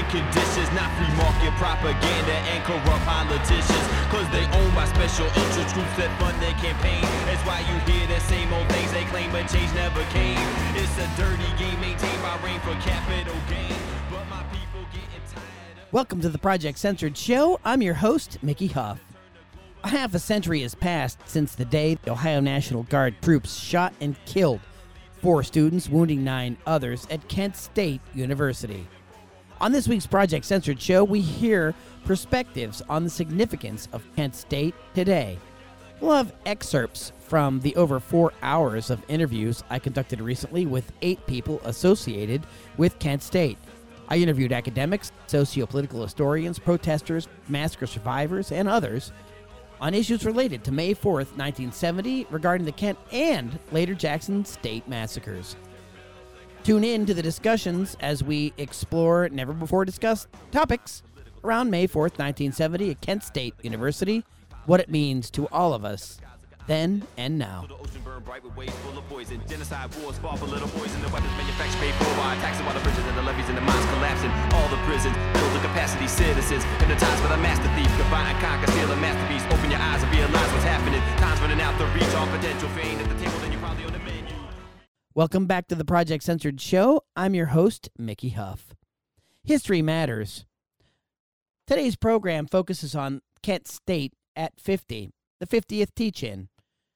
conditions, not free market propaganda and corrupt politicians. Cause they owned by special interest groups that fund their campaign. That's why you hear the same old things they claim, but change never came. It's a dirty game maintained by rain for capital gain. But my people getting tired of... Welcome to the Project Censored Show. I'm your host, Mickey Huff. A half a century has passed since the day the Ohio National Guard troops shot and killed 4 students, wounding 9 others at Kent State University. On this week's Project Censored Show, we hear perspectives on the significance of Kent State today. We'll have excerpts from the over 4 hours of interviews I conducted recently with 8 people associated with Kent State. I interviewed academics, socio-political historians, protesters, massacre survivors, and others on issues related to May 4th, 1970, regarding the Kent and later Jackson State massacres. Tune in to the discussions as we explore never-before-discussed topics around May 4th, 1970 at Kent State University, what it means to all of us, then and now. The ocean burned bright with waves full of poison. Genocide wars fought for little boys, and the weapons manufactured paid for by taxing while the bridges and the levees and the mines collapsing. All the prisons build the capacity citizens. Hypnotized by the master thief. Combine and conquer, steal a masterpiece. Open your eyes and realize what's happening. Time's running out to reach all potential. If you ain't at the table, then you probably on the menu. Welcome back to the Project Censored Show. I'm your host, Mickey Huff. History matters. Today's program focuses on Kent State at 50, the 50th teach-in.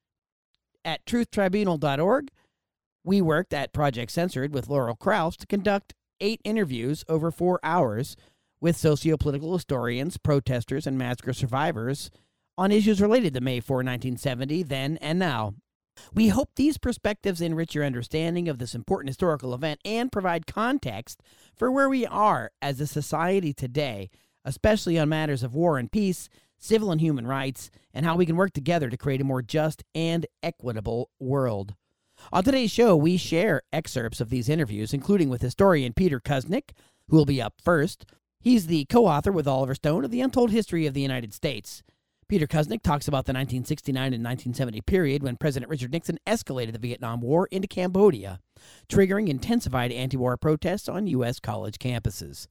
At truthtribunal.org, we worked at Project Censored with Laurel Krauss to conduct 8 interviews over 4 hours with socio-political historians, protesters, and massacre survivors on issues related to May 4, 1970, then and now. We hope these perspectives enrich your understanding of this important historical event and provide context for where we are as a society today, especially on matters of war and peace, civil and human rights, and how we can work together to create a more just and equitable world. On today's show, we share excerpts of these interviews, including with historian Peter Kuznick, who will be up first. He's the co-author with Oliver Stone of The Untold History of the United States. Peter Kuznick talks about the 1969 and 1970 period when President Richard Nixon escalated the Vietnam War into Cambodia, triggering intensified anti-war protests on U.S. college campuses.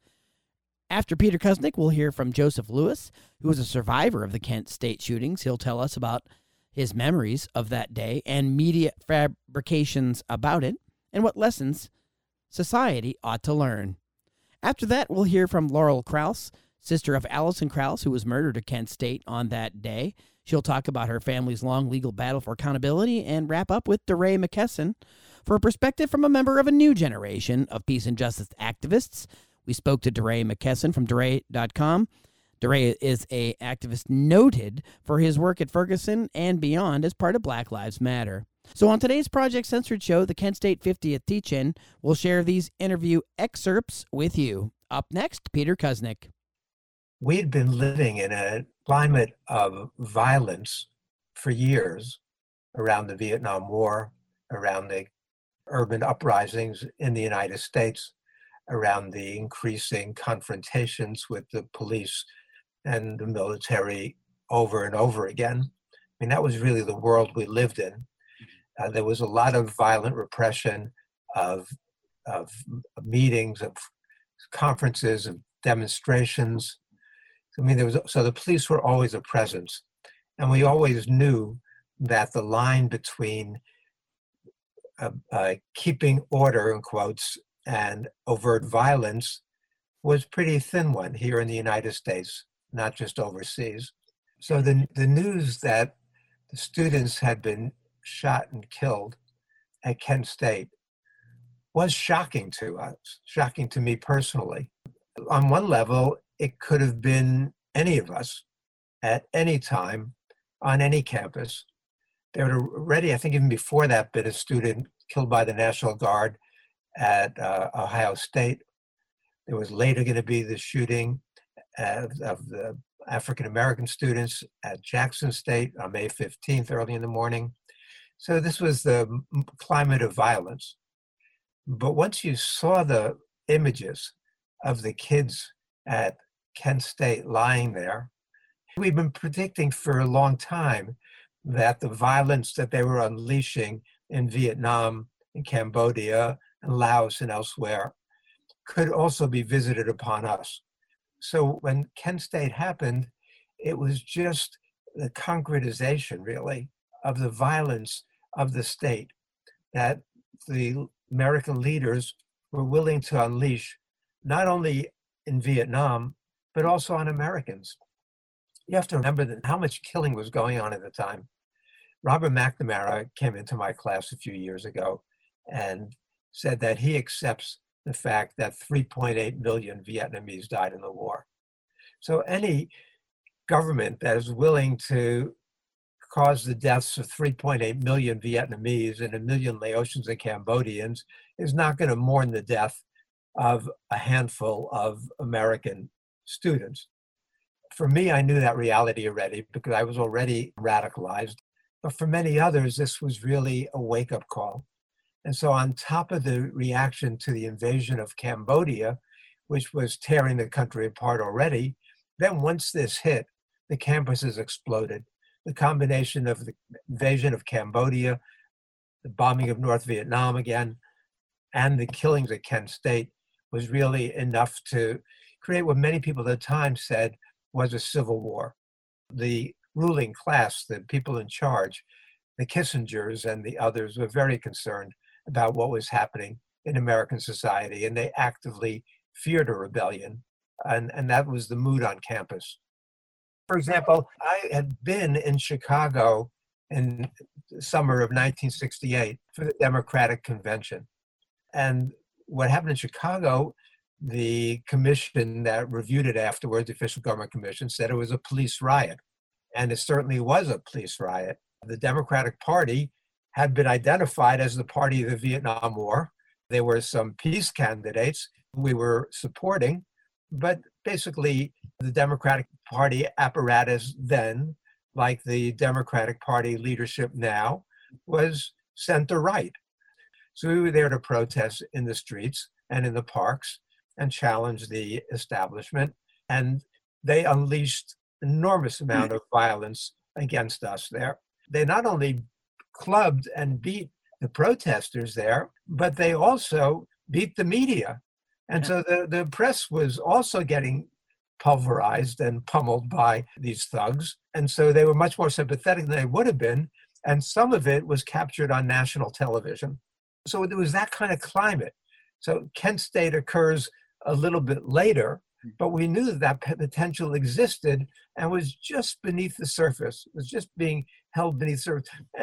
After Peter Kuznick, we'll hear from Joseph Lewis, who was a survivor of the Kent State shootings. He'll tell us about his memories of that day and media fabrications about it, and what lessons society ought to learn. After that, we'll hear from Laurel Krauss, sister of Allison Krauss, who was murdered at Kent State on that day. She'll talk about her family's long legal battle for accountability and wrap up with DeRay McKesson for a perspective from a member of a new generation of peace and justice activists. We spoke to DeRay McKesson from DeRay.com. DeRay is an activist noted for his work at Ferguson and beyond as part of Black Lives Matter. So on today's Project Censored Show, the Kent State 50th Teach-In, we'll share these interview excerpts with you. Up next, Peter Kuznick. We'd been living in a climate of violence for years around the Vietnam War, around the urban uprisings in the United States, around the increasing confrontations with the police and the military over and over again. I mean, that was really the world we lived in. There was a lot of violent repression of meetings, of conferences, of demonstrations. I mean, so the police were always a presence. And we always knew that the line between keeping order, in quotes, and overt violence was a pretty thin one here in the United States, not just overseas. So the news that the students had been shot and killed at Kent State was shocking to us, shocking to me personally. On one level, it could have been any of us at any time on any campus. There had already, I think even before that, been a student killed by the National Guard at Ohio State. There was later going to be the shooting of the African-American students at Jackson State on May 15th, early in the morning. So this was the climate of violence. But once you saw the images of the kids at Kent State lying there, we've been predicting for a long time that the violence that they were unleashing in Vietnam, in Cambodia, and Laos, and elsewhere could also be visited upon us. So when Kent State happened, it was just the concretization, really, of the violence of the state that the American leaders were willing to unleash, not only in Vietnam, but also on Americans. You have to remember that how much killing was going on at the time. Robert McNamara came into my class a few years ago and said that he accepts the fact that 3.8 million Vietnamese died in the war. So any government that is willing to cause the deaths of 3.8 million Vietnamese and 1 million Laotians and Cambodians is not going to mourn the death of a handful of American students. For me, I knew that reality already because I was already radicalized. But for many others, this was really a wake-up call. And so on top of the reaction to the invasion of Cambodia, which was tearing the country apart already, then once this hit, the campuses exploded. The combination of the invasion of Cambodia, the bombing of North Vietnam again, and the killings at Kent State was really enough to create what many people at the time said was a civil war. The ruling class, the people in charge, the Kissingers and the others were very concerned about what was happening in American society, and they actively feared a rebellion, and that was the mood on campus. For example, I had been in Chicago in the summer of 1968 for the Democratic Convention. And what happened in Chicago, the commission that reviewed it afterwards, the Official Government Commission, said it was a police riot. And it certainly was a police riot. The Democratic Party had been identified as the party of the Vietnam War. There were some peace candidates we were supporting, but basically the Democratic Party apparatus then, like the Democratic Party leadership now, was center-right. So we were there to protest in the streets and in the parks and challenge the establishment. And they unleashed enormous amount of violence against us there. They not only clubbed and beat the protesters there, but they also beat the media. And so the press was also getting pulverized and pummeled by these thugs. And so they were much more sympathetic than they would have been. And some of it was captured on national television. So there was that kind of climate. So Kent State occurs a little bit later, but we knew that potential existed and was just beneath the surface. It was just being held beneath the surface.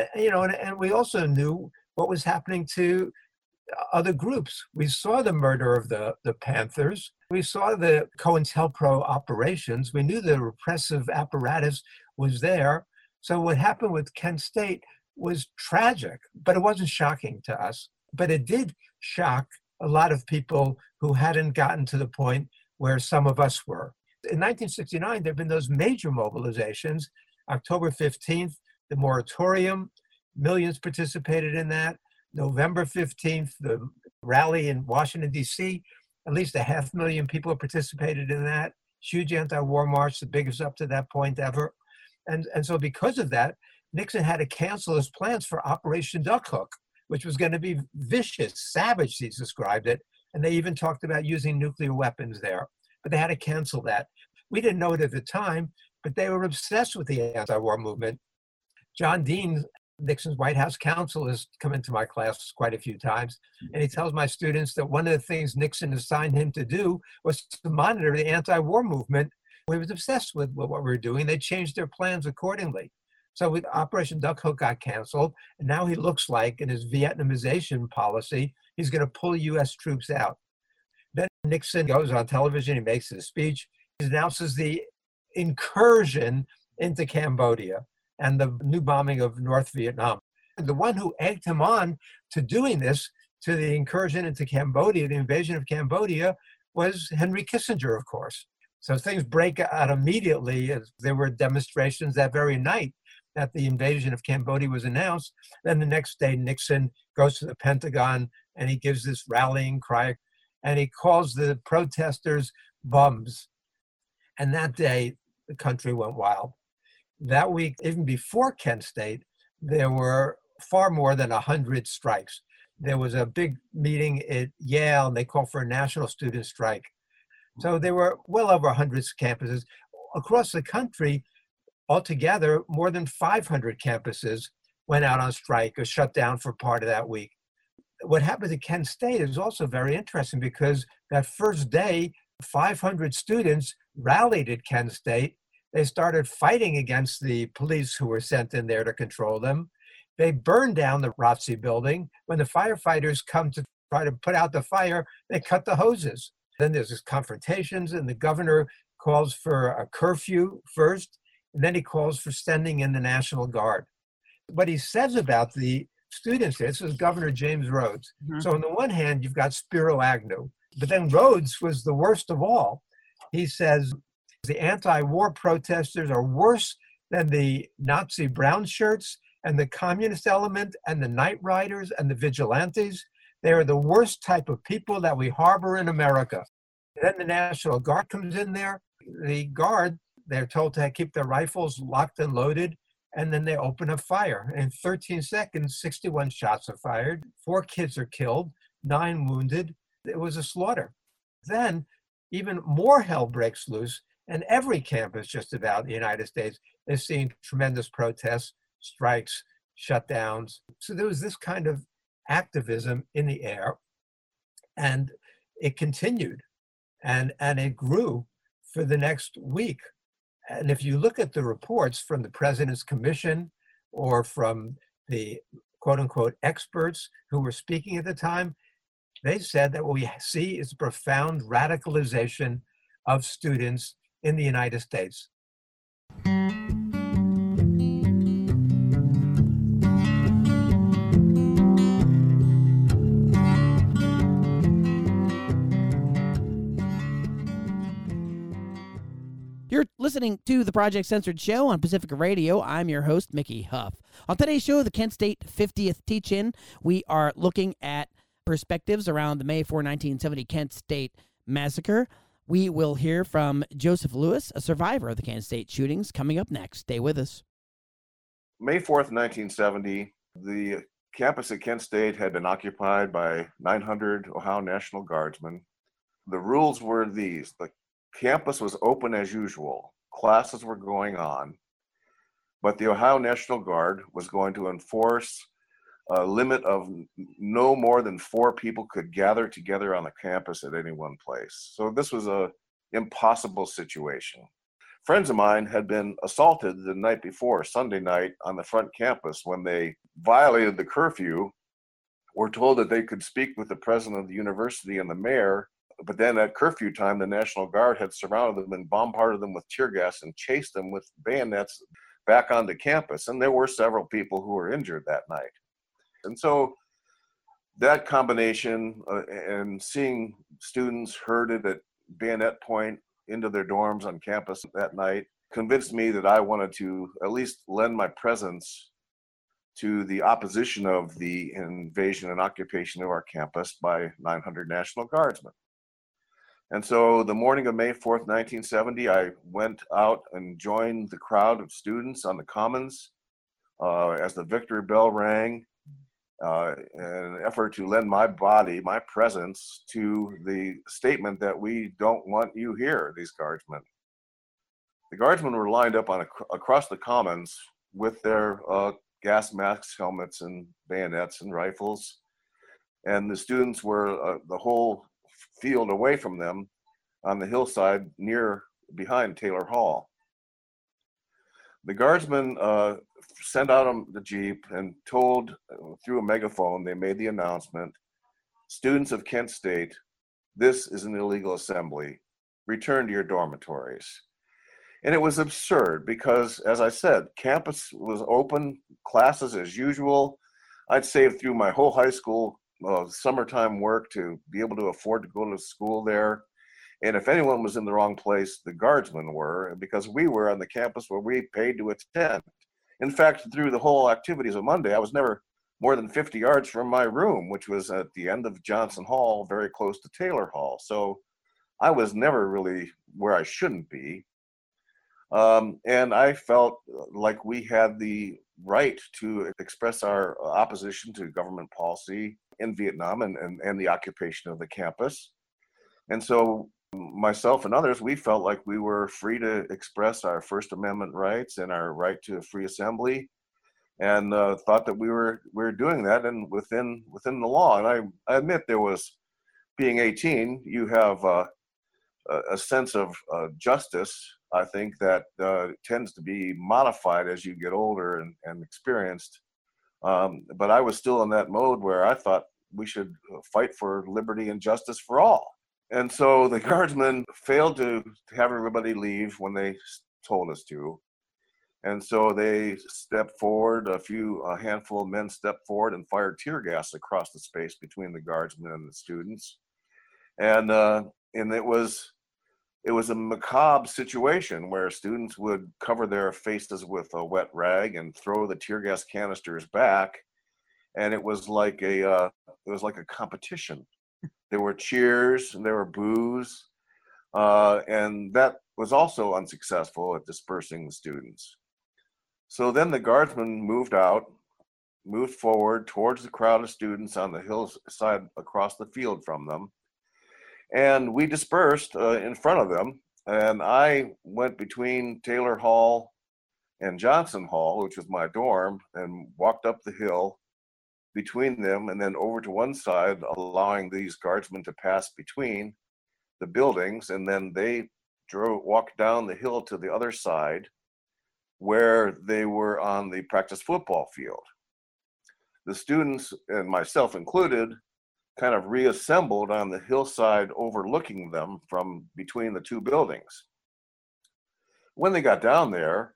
And we also knew what was happening to other groups. We saw the murder of the Panthers. We saw the COINTELPRO operations. We knew the repressive apparatus was there. So what happened with Kent State was tragic, but it wasn't shocking to us. But it did shock a lot of people who hadn't gotten to the point where some of us were. In 1969, there have been those major mobilizations. October 15th, the moratorium, millions participated in that. November 15th, the rally in Washington, D.C., at least 500,000 people participated in that. Huge anti-war march, the biggest up to that point ever. And so because of that, Nixon had to cancel his plans for Operation Duck Hook, which was going to be vicious, savage, he described it. And they even talked about using nuclear weapons there. But they had to cancel that. We didn't know it at the time, but they were obsessed with the anti-war movement. John Dean, Nixon's White House counsel, has come into my class quite a few times, and he tells my students that one of the things Nixon assigned him to do was to monitor the anti-war movement. He was obsessed with what we were doing. They changed their plans accordingly. So with Operation Duck Hook got canceled, and now he looks like, in his Vietnamization policy, he's going to pull U.S. troops out. Then Nixon goes on television, he makes his speech, he announces the incursion into Cambodia and the new bombing of North Vietnam. And the one who egged him on to doing this, to the incursion into Cambodia, the invasion of Cambodia, was Henry Kissinger, of course. So things break out immediately as there were demonstrations that very night that the invasion of Cambodia was announced. Then the next day, Nixon goes to the Pentagon and he gives this rallying cry, and he calls the protesters bums. And that day, the country went wild. That week, even before Kent State, there were far more than 100 strikes. there was a big meeting at Yale, and they called for a national student strike. So there were well over 100 campuses. Across the country, altogether, more than 500 campuses went out on strike or shut down for part of that week. What happened at Kent State is also very interesting because that first day, 500 students rallied at Kent State. They started fighting against the police who were sent in there to control them. They burned down the ROTC building. When the firefighters come to try to put out the fire, they cut the hoses. Then there's this confrontations, and the governor calls for a curfew first, and then he calls for sending in the National Guard. What he says about the students, this is Governor James Rhodes. Mm-hmm. So on the one hand, you've got Spiro Agnew, but then Rhodes was the worst of all. He says the anti-war protesters are worse than the Nazi brown shirts and the communist element and the night riders and the vigilantes. They are the worst type of people that we harbor in America. Then the National Guard comes in there. The Guard, they're told to keep their rifles locked and loaded, and then they open a fire. In 13 seconds, 61 shots are fired, 4 kids are killed, 9 wounded. It was a slaughter. Then even more hell breaks loose, and every campus just about in the United States is seeing tremendous protests, strikes, shutdowns. So there was this kind of activism in the air, and it continued, and it grew for the next week. And if you look at the reports from the President's Commission or from the quote-unquote experts who were speaking at the time, they said that what we see is profound radicalization of students in the United States. You're listening to the Project Censored Show on Pacifica Radio. I'm your host, Mickey Huff. On today's show, the Kent State 50th Teach-In, we are looking at perspectives around the May 4, 1970 Kent State massacre. We will hear from Joseph Lewis, a survivor of the Kent State shootings, coming up next. Stay with us. May 4th, 1970, the campus at Kent State had been occupied by 900 Ohio National Guardsmen. The rules were these. The campus was open as usual. Classes were going on, but the Ohio National Guard was going to enforce a limit of no more than 4 people could gather together on the campus at any one place. So this was an impossible situation. Friends of mine had been assaulted the night before, Sunday night, on the front campus when they violated the curfew, were told that they could speak with the president of the university and the mayor. But then at curfew time, the National Guard had surrounded them and bombarded them with tear gas and chased them with bayonets back onto campus. And there were several people who were injured that night. And so that combination and seeing students herded at bayonet point into their dorms on campus that night convinced me that I wanted to at least lend my presence to the opposition of the invasion and occupation of our campus by 900 National Guardsmen. And so the morning of May 4th, 1970, I went out and joined the crowd of students on the Commons as the victory bell rang in an effort to lend my body, my presence, to the statement that we don't want you here, these guardsmen. The guardsmen were lined up across the Commons with their gas masks, helmets, and bayonets and rifles. And the students were the whole field away from them on the hillside behind Taylor Hall. The guardsmen sent out the Jeep and told, through a megaphone, they made the announcement, students of Kent State, this is an illegal assembly. Return to your dormitories. And it was absurd because, as I said, campus was open, classes as usual. I'd saved through my whole high school summertime work to be able to afford to go to school there. And if anyone was in the wrong place, the guardsmen were, because we were on the campus where we paid to attend. In fact, through the whole activities of Monday, I was never more than 50 yards from my room, which was at the end of Johnson Hall, very close to Taylor Hall. So I was never really where I shouldn't be. And I felt like we had the right to express our opposition to government policy in Vietnam and the occupation of the campus. And so myself and others, we felt like we were free to express our First Amendment rights and our right to free assembly, and thought that we were doing that and within the law. And I admit there was, being 18, you have a sense of justice, I think, that tends to be modified as you get older and experienced. But I was still in that mode where I thought we should fight for liberty and justice for all. And so the guardsmen failed to have everybody leave when they told us to. And so they stepped forward, a handful of men stepped forward and fired tear gas across the space between the guardsmen and the students. And it was a macabre situation where students would cover their faces with a wet rag and throw the tear gas canisters back. And it was like a competition. There were cheers and there were boos, and that was also unsuccessful at dispersing the students. So then the guardsmen moved forward towards the crowd of students on the hillside across the field from them. And we dispersed in front of them. And I went between Taylor Hall and Johnson Hall, which was my dorm, and walked up the hill between them and then over to one side, allowing these guardsmen to pass between the buildings. And then they walked down the hill to the other side where they were on the practice football field. The students, and myself included, kind of reassembled on the hillside overlooking them from between the two buildings. When they got down there,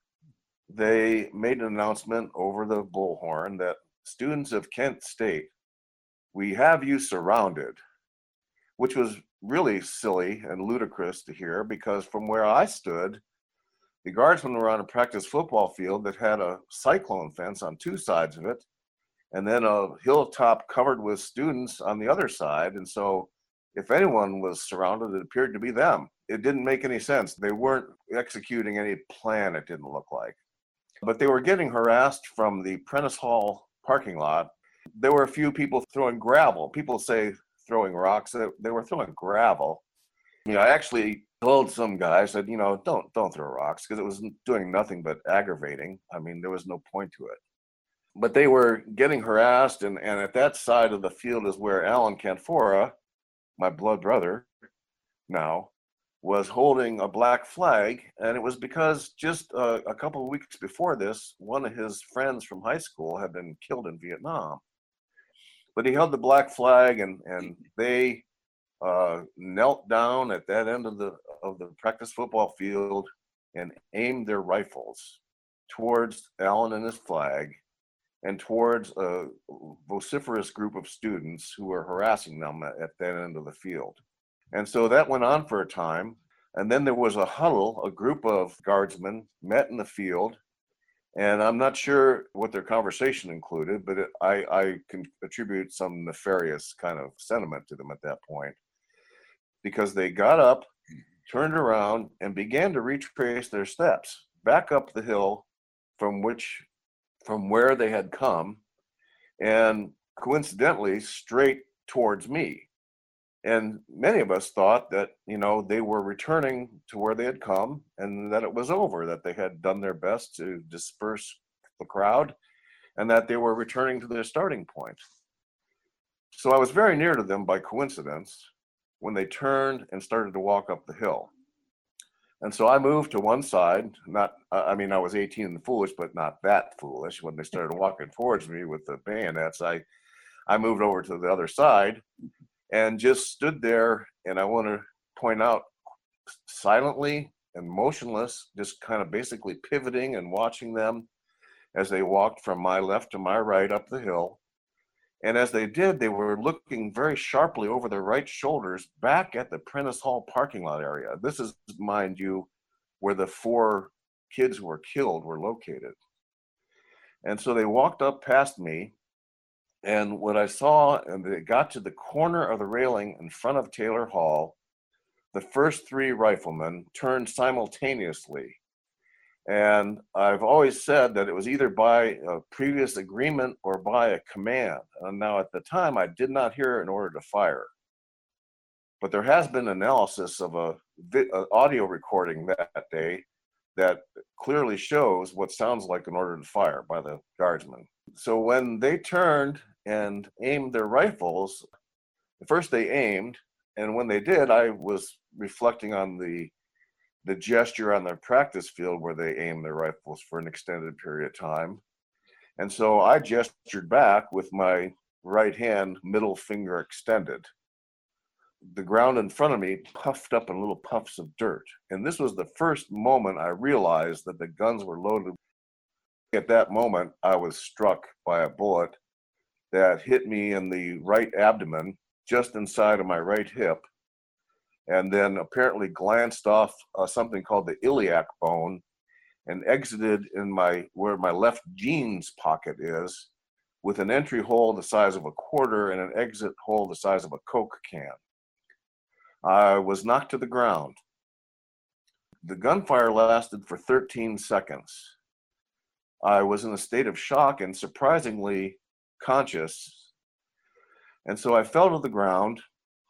they made an announcement over the bullhorn that, "Students of Kent State, we have you surrounded," which was really silly and ludicrous to hear, because from where I stood, the guardsmen were on a practice football field that had a cyclone fence on two sides of it, and then a hilltop covered with students on the other side. And so if anyone was surrounded, it appeared to be them. It didn't make any sense. They weren't executing any plan, it didn't look like. But they were getting harassed from the Prentice Hall parking lot. There were a few people throwing gravel. People say throwing rocks. They were throwing gravel. I actually told some guy, I said, don't throw rocks, because it was doing nothing but aggravating. I mean, there was no point to it. But they were getting harassed, and at that side of the field is where Alan Canfora, my blood brother now, was holding a black flag. And it was because just a couple of weeks before this, one of his friends from high school had been killed in Vietnam. But he held the black flag, and they knelt down at that end of the practice football field and aimed their rifles towards Alan and his flag and towards a vociferous group of students who were harassing them at that end of the field. And so that went on for a time. And then there was a huddle. A group of guardsmen met in the field. And I'm not sure what their conversation included, but I can attribute some nefarious kind of sentiment to them at that point. Because they got up, turned around, and began to retrace their steps back up the hill from where they had come, and coincidentally straight towards me. And many of us thought that, they were returning to where they had come and that it was over, that they had done their best to disperse the crowd and that they were returning to their starting point. So I was very near to them by coincidence when they turned and started to walk up the hill. And so I moved to one side. I was 18 and foolish, but not that foolish. When they started walking towards me with the bayonets, I moved over to the other side and just stood there. And I want to point out, silently and motionless, just kind of basically pivoting and watching them as they walked from my left to my right up the hill. And as they did, they were looking very sharply over their right shoulders back at the Prentice Hall parking lot area. This is, mind you, where the 4 kids who were killed were located. And so they walked up past me, and what I saw, and they got to the corner of the railing in front of Taylor Hall, the first 3 riflemen turned simultaneously And I've always said that it was either by a previous agreement or by a command. And now at the time, I did not hear an order to fire. But there has been analysis of an audio recording that day that clearly shows what sounds like an order to fire by the guardsmen. So when they turned and aimed their rifles, first they aimed, and when they did, I was reflecting on the gesture on their practice field where they aimed their rifles for an extended period of time. And so I gestured back with my right hand, middle finger extended. The ground in front of me puffed up in little puffs of dirt. And this was the first moment I realized that the guns were loaded. At that moment, I was struck by a bullet that hit me in the right abdomen, just inside of my right hip, and then apparently glanced off something called the iliac bone and exited in where my left jeans pocket is, with an entry hole the size of a quarter and an exit hole the size of a Coke can. I was knocked to the ground. The gunfire lasted for 13 seconds. I was in a state of shock and surprisingly conscious. And so I fell to the ground,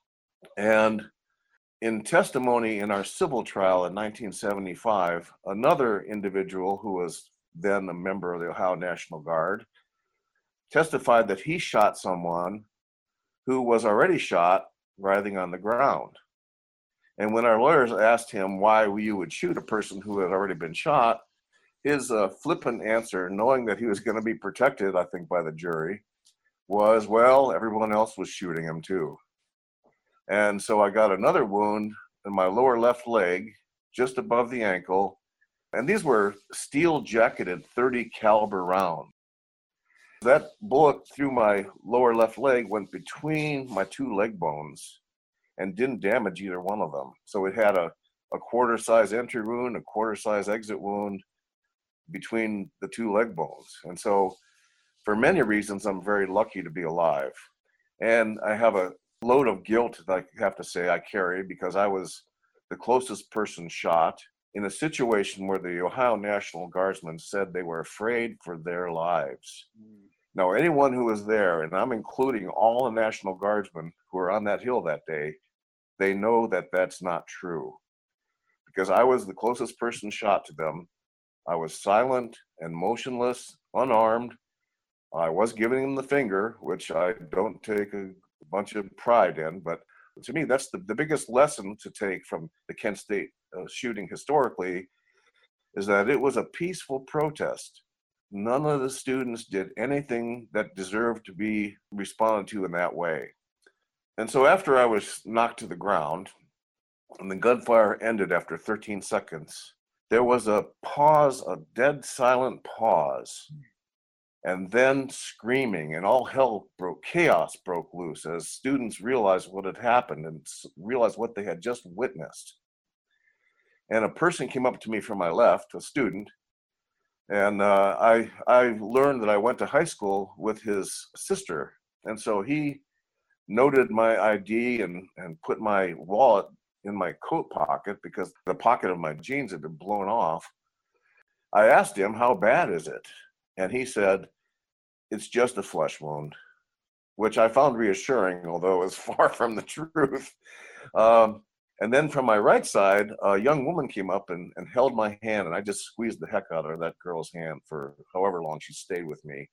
and in testimony in our civil trial in 1975, another individual who was then a member of the Ohio National Guard testified that he shot someone who was already shot writhing on the ground. And when our lawyers asked him why you would shoot a person who had already been shot, his flippant answer, knowing that he was going to be protected, I think, by the jury, was, well, everyone else was shooting him too. And so I got another wound in my lower left leg, just above the ankle. And these were steel jacketed 30 caliber rounds. That bullet through my lower left leg went between my two leg bones and didn't damage either one of them. So it had a quarter size entry wound, a quarter size exit wound between the two leg bones. And so for many reasons, I'm very lucky to be alive. And I have a load of guilt that I have to say I carry, because I was the closest person shot in a situation where the Ohio National Guardsmen said they were afraid for their lives. Now, anyone who was there, and I'm including all the National Guardsmen who were on that hill that day, they know that that's not true, because I was the closest person shot to them. I was silent and motionless, unarmed. I was giving them the finger, which I don't take a bunch of pride in, but to me, that's the biggest lesson to take from the Kent State shooting historically, is that it was a peaceful protest. None of the students did anything that deserved to be responded to in that way. And so after I was knocked to the ground and the gunfire ended after 13 seconds, there was a pause, a dead silent pause, and then screaming, and all hell chaos broke loose as students realized what had happened and realized what they had just witnessed. And a person came up to me from my left, a student, and I learned that I went to high school with his sister. And so he noted my ID and put my wallet in my coat pocket, because the pocket of my jeans had been blown off. I asked him, how bad is it? And he said, it's just a flesh wound, which I found reassuring, although it was far from the truth. And then from my right side, a young woman came up and held my hand, and I just squeezed the heck out of that girl's hand for however long she stayed with me.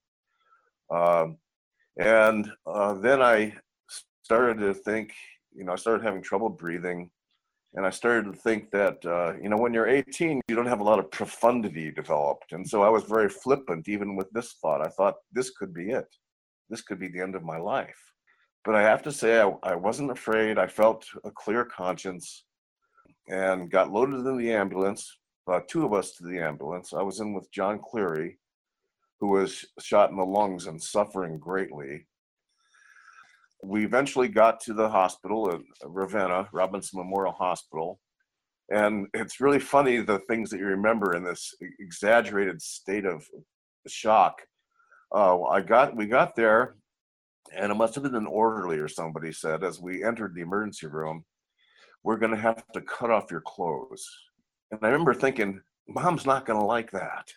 Then I started to think, I started having trouble breathing. And I started to think that, when you're 18, you don't have a lot of profundity developed. And so I was very flippant, even with this thought. I thought, this could be it. This could be the end of my life. But I have to say, I wasn't afraid. I felt a clear conscience and got loaded in the ambulance, two of us to the ambulance. I was in with John Cleary, who was shot in the lungs and suffering greatly. We eventually got to the hospital at Ravenna, Robinson Memorial Hospital. And it's really funny, the things that you remember in this exaggerated state of shock. We got there, and it must have been an orderly or somebody said, as we entered the emergency room, we're going to have to cut off your clothes. And I remember thinking, Mom's not going to like that.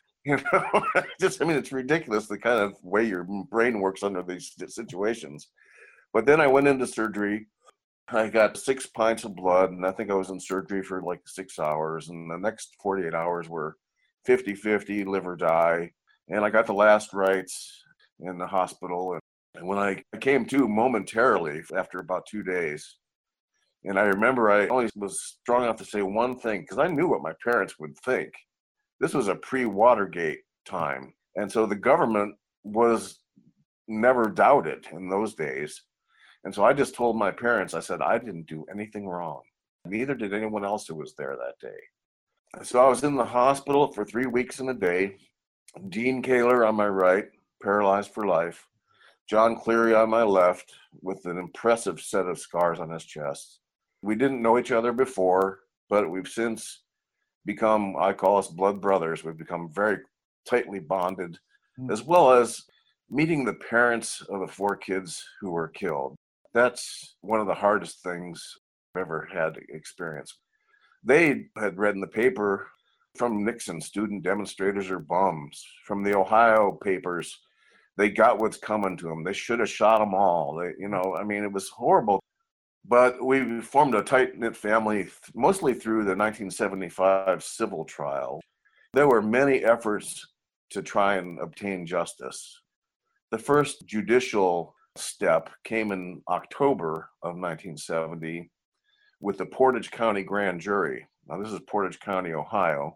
It's ridiculous the kind of way your brain works under these situations. But then I went into surgery. I got 6 pints of blood, and I think I was in surgery for like 6 hours. And the next 48 hours were 50-50, live or die. And I got the last rites in the hospital. And when I came to momentarily after about 2 days, and I remember I only was strong enough to say one thing, because I knew what my parents would think. This was a pre-Watergate time. And so the government was never doubted in those days. And so I just told my parents, I said, I didn't do anything wrong. Neither did anyone else who was there that day. So I was in the hospital for 3 weeks and a day. Dean Kaler on my right, paralyzed for life. John Cleary on my left with an impressive set of scars on his chest. We didn't know each other before, but we've since become, I call us blood brothers. We've become very tightly bonded, as well as meeting the parents of the 4 kids who were killed. That's one of the hardest things I've ever had to experience. They had read in the paper from Nixon, student demonstrators are bums. From the Ohio papers, they got what's coming to them. They should have shot them all. It was horrible. But we formed a tight-knit family, mostly through the 1975 civil trial. There were many efforts to try and obtain justice. The first judicial step came in October of 1970 with the Portage County Grand Jury. Now, this is Portage County, Ohio.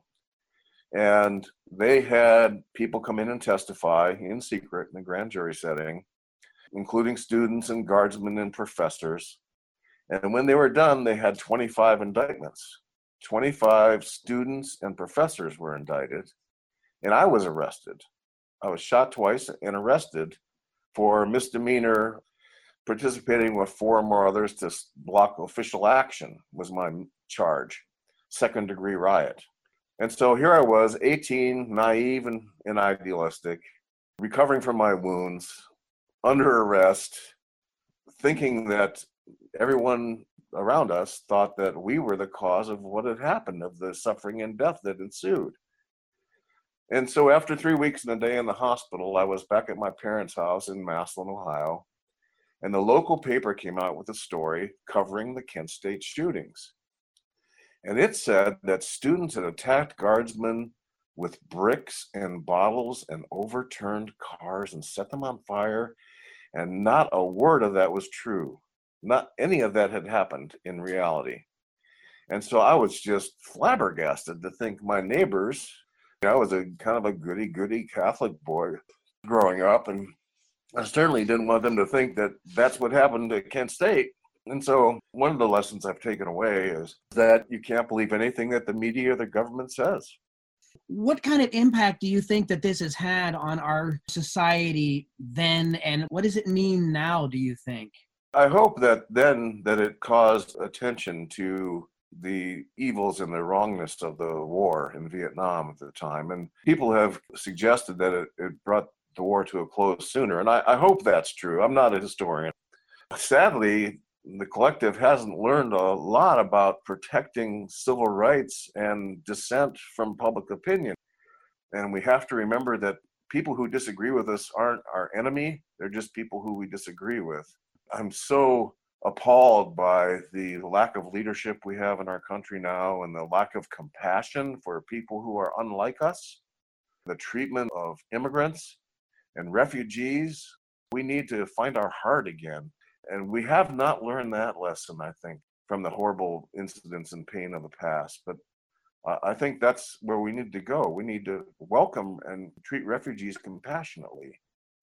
And they had people come in and testify in secret in the grand jury setting, including students and guardsmen and professors. And when they were done, they had 25 indictments. 25 students and professors were indicted, and I was arrested. I was shot twice and arrested for misdemeanor participating with 4 or more others to block official action was my charge, second-degree riot. And so here I was, 18, naive and idealistic, recovering from my wounds, under arrest, thinking that everyone around us thought that we were the cause of what had happened, of the suffering and death that ensued. And so after 3 weeks and a day in the hospital, I was back at my parents' house in Massillon, Ohio, and the local paper came out with a story covering the Kent State shootings. And it said that students had attacked guardsmen with bricks and bottles and overturned cars and set them on fire, and not a word of that was true. Not any of that had happened in reality. And so I was just flabbergasted to think my neighbors, I was a kind of a goody-goody Catholic boy growing up, and I certainly didn't want them to think that that's what happened at Kent State. And so one of the lessons I've taken away is that you can't believe anything that the media or the government says. What kind of impact do you think that this has had on our society then, and what does it mean now, do you think? I hope that it caused attention to the evils and the wrongness of the war in Vietnam at the time. And people have suggested that it brought the war to a close sooner. And I hope that's true. I'm not a historian. Sadly, the collective hasn't learned a lot about protecting civil rights and dissent from public opinion. And we have to remember that people who disagree with us aren't our enemy. They're just people who we disagree with. I'm so appalled by the lack of leadership we have in our country now and the lack of compassion for people who are unlike us, the treatment of immigrants and refugees. We need to find our heart again. And we have not learned that lesson, I think, from the horrible incidents and pain of the past. But I think that's where we need to go. We need to welcome and treat refugees compassionately.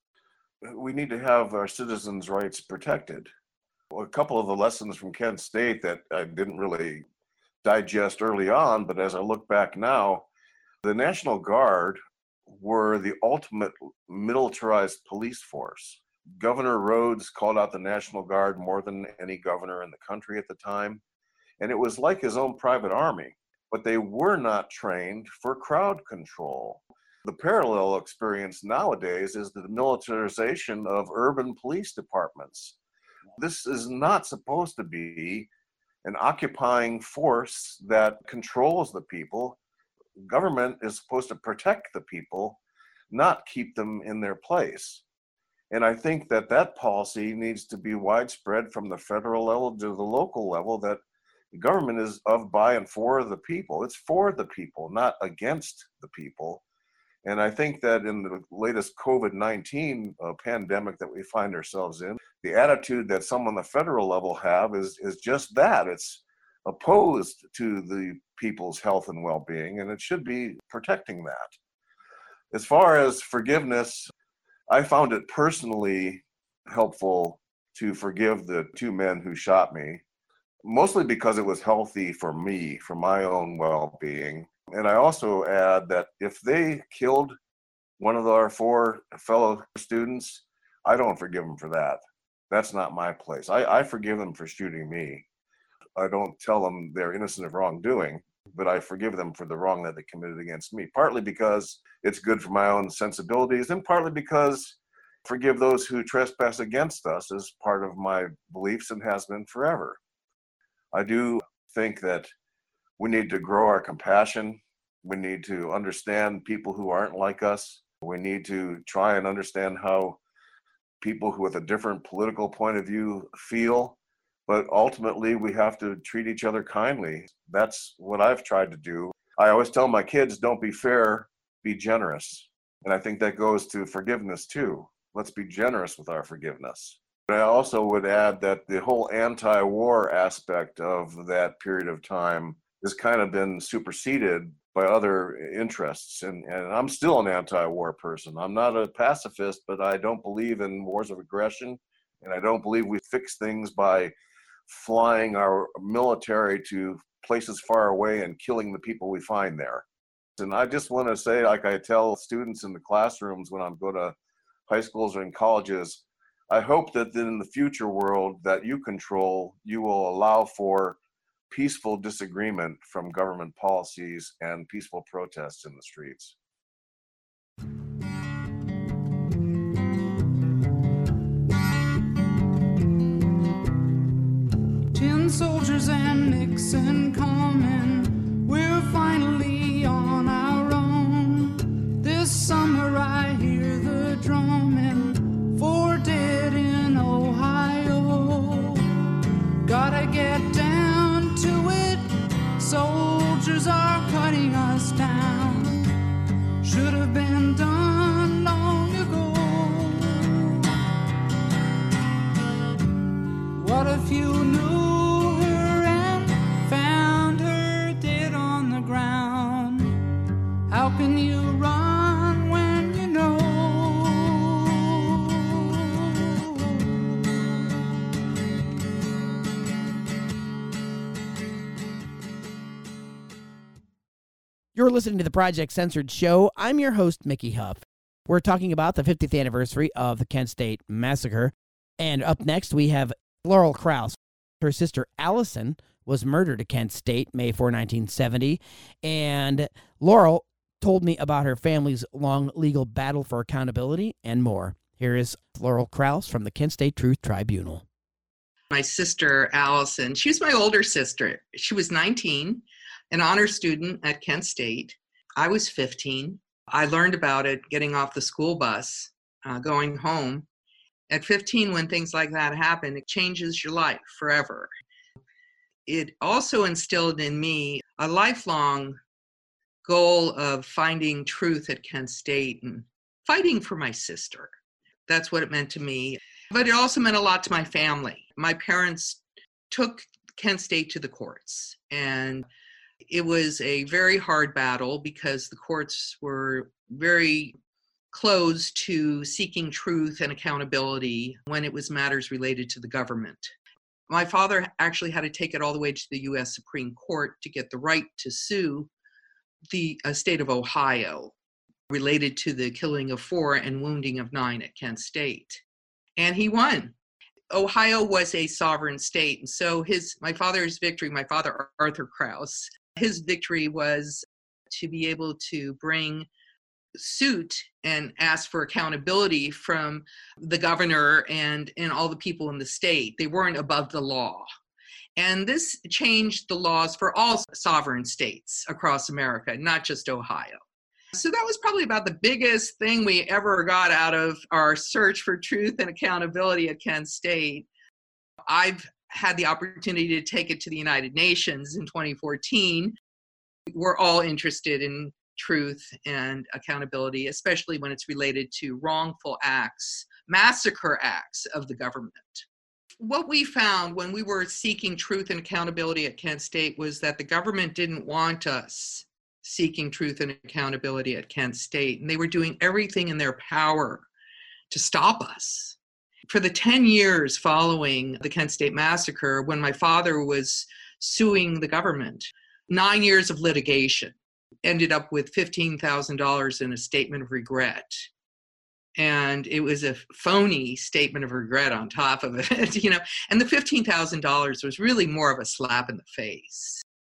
We need to have our citizens' rights protected. A couple of the lessons from Kent State that I didn't really digest early on, but as I look back now, the National Guard were the ultimate militarized police force. Governor Rhodes called out the National Guard more than any governor in the country at the time, and it was like his own private army, but they were not trained for crowd control. The parallel experience nowadays is the militarization of urban police departments. This is not supposed to be an occupying force that controls the people. government is supposed to protect the people, not keep them in their place. And I think that that policy needs to be widespread from the federal level to the local level, that the government is of, by, and for the people. It's for the people, not against the people. And I think that in the latest COVID-19 pandemic that we find ourselves in, the attitude that some on the federal level have is just that. It's opposed to the people's health and well-being, and it should be protecting that. As far as forgiveness, I found it personally helpful to forgive the two men who shot me, mostly because it was healthy for me, for my own well-being. And I also add that if they killed one of our four fellow students, I don't forgive them for that. That's not my place. I forgive them for shooting me. I don't tell them they're innocent of wrongdoing, but I forgive them for the wrong that they committed against me, partly because it's good for my own sensibilities, and partly because forgive those who trespass against us is part of my beliefs and has been forever. I do think that we need to grow our compassion. We need to understand people who aren't like us. We need to try and understand how people who with a different political point of view feel. But ultimately, we have to treat each other kindly. That's what I've tried to do. I always tell my kids, don't be fair, be generous. And I think that goes to forgiveness too. Let's be generous with our forgiveness. But I also would add that the whole anti-war aspect of that period of time has kind of been superseded by other interests. And I'm still an anti-war person. I'm not a pacifist, but I don't believe in wars of aggression. And I don't believe we fix things by flying our military to places far away and killing the people we find there. And I just want to say, like I tell students in the classrooms when I go to high schools or in colleges, I hope that in the future world that you control, you will allow for peaceful disagreement from government policies and peaceful protests in the streets. 10 soldiers and Nixon coming, we're finally on our own. This summer I hear the drumming, 4 dead in Ohio. Gotta get down to it, soldiers are cutting us down. Should have been done long ago. What if you knew her and found her dead on the ground? How can you run when you know? You're listening to the Project Censored Show. I'm your host, Mickey Huff. We're talking about the 50th anniversary of the Kent State Massacre. And up next, we have Laurel Krauss. Her sister, Allison, was murdered at Kent State, May 4, 1970. And Laurel told me about her family's long legal battle for accountability and more. Here is Laurel Krauss from the Kent State Truth Tribunal. My sister, Allison, she was my older sister. She was 19, an honor student at Kent State. I was 15. I learned about it getting off the school bus, going home. At 15, when things like that happen, it changes your life forever. It also instilled in me a lifelong goal of finding truth at Kent State and fighting for my sister. That's what it meant to me. But it also meant a lot to my family. My parents took Kent State to the courts, and it was a very hard battle because the courts were very closed to seeking truth and accountability when it was matters related to the government. My father actually had to take it all the way to the U.S. Supreme Court to get the right to sue the state of Ohio related to the killing of 4 and wounding of 9 at Kent State. And he won. Ohio was a sovereign state. And so my father's victory, my father, Arthur Krauss, his victory was to be able to bring suit and ask for accountability from the governor and all the people in the state. They weren't above the law. And this changed the laws for all sovereign states across America, not just Ohio. So that was probably about the biggest thing we ever got out of our search for truth and accountability at Kent State. I've had the opportunity to take it to the United Nations in 2014. We're all interested in truth and accountability, especially when it's related to wrongful acts, massacre acts of the government. What we found when we were seeking truth and accountability at Kent State was that the government didn't want us seeking truth and accountability at Kent State, and they were doing everything in their power to stop us. For the 10 years following the Kent State massacre, when my father was suing the government, 9 years of litigation, ended up with $15,000 in a statement of regret. And it was a phony statement of regret on top of it, and the $15,000 was really more of a slap in the face.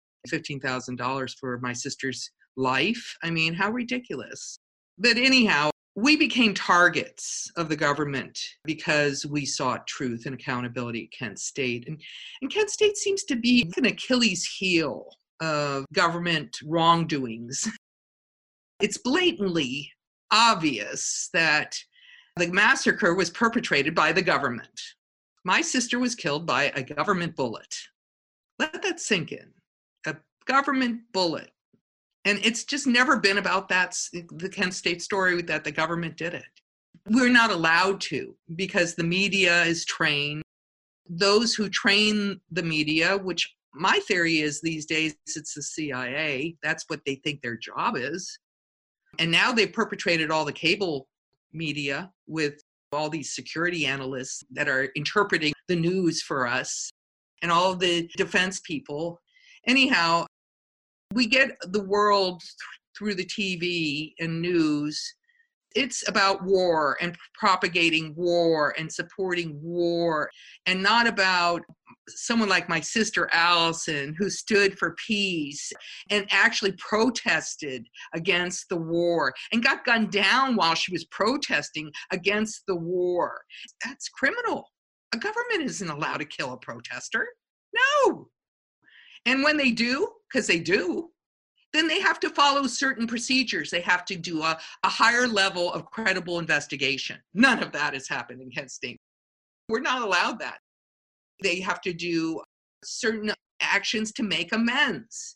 $15,000 for my sister's life. I mean, how ridiculous. But anyhow, we became targets of the government because we sought truth and accountability at Kent State. And Kent State seems to be an Achilles heel of government wrongdoings. It's blatantly obvious that the massacre was perpetrated by the government. My sister was killed by a government bullet. Let that sink in. A government bullet. And it's just never been about the Kent State story that the government did it. We're not allowed to because the media is trained. Those who train the media, which my theory is these days it's the CIA, that's what they think their job is. And now they've perpetrated all the cable media with all these security analysts that are interpreting the news for us and all the defense people. Anyhow, we get the world through the TV and news. It's about war and propagating war and supporting war, and not about someone like my sister Allison, who stood for peace and actually protested against the war and got gunned down while she was protesting against the war. That's criminal. A government isn't allowed to kill a protester. No. And when they do, because they do, then they have to follow certain procedures. They have to do a higher level of credible investigation. None of that has happened in Kent State. We're not allowed that. They have to do certain actions to make amends.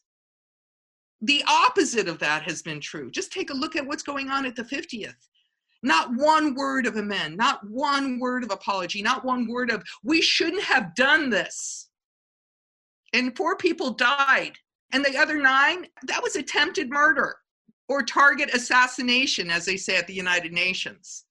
The opposite of that has been true. Just take a look at what's going on at the 50th. Not one word of amend, not one word of apology, not one word of, we shouldn't have done this. And 4 people died. And the other 9, that was attempted murder or target assassination, as they say at the United Nations.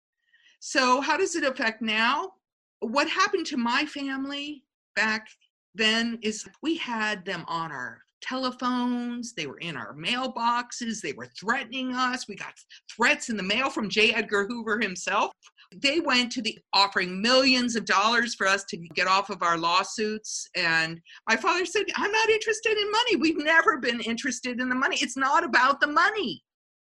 So how does it affect now? What happened to my family back then is we had them on our telephones. They were in our mailboxes. They were threatening us. We got threats in the mail from J. Edgar Hoover himself. They went to offering millions of dollars for us to get off of our lawsuits. And my father said, I'm not interested in money. We've never been interested in the money. It's not about the money.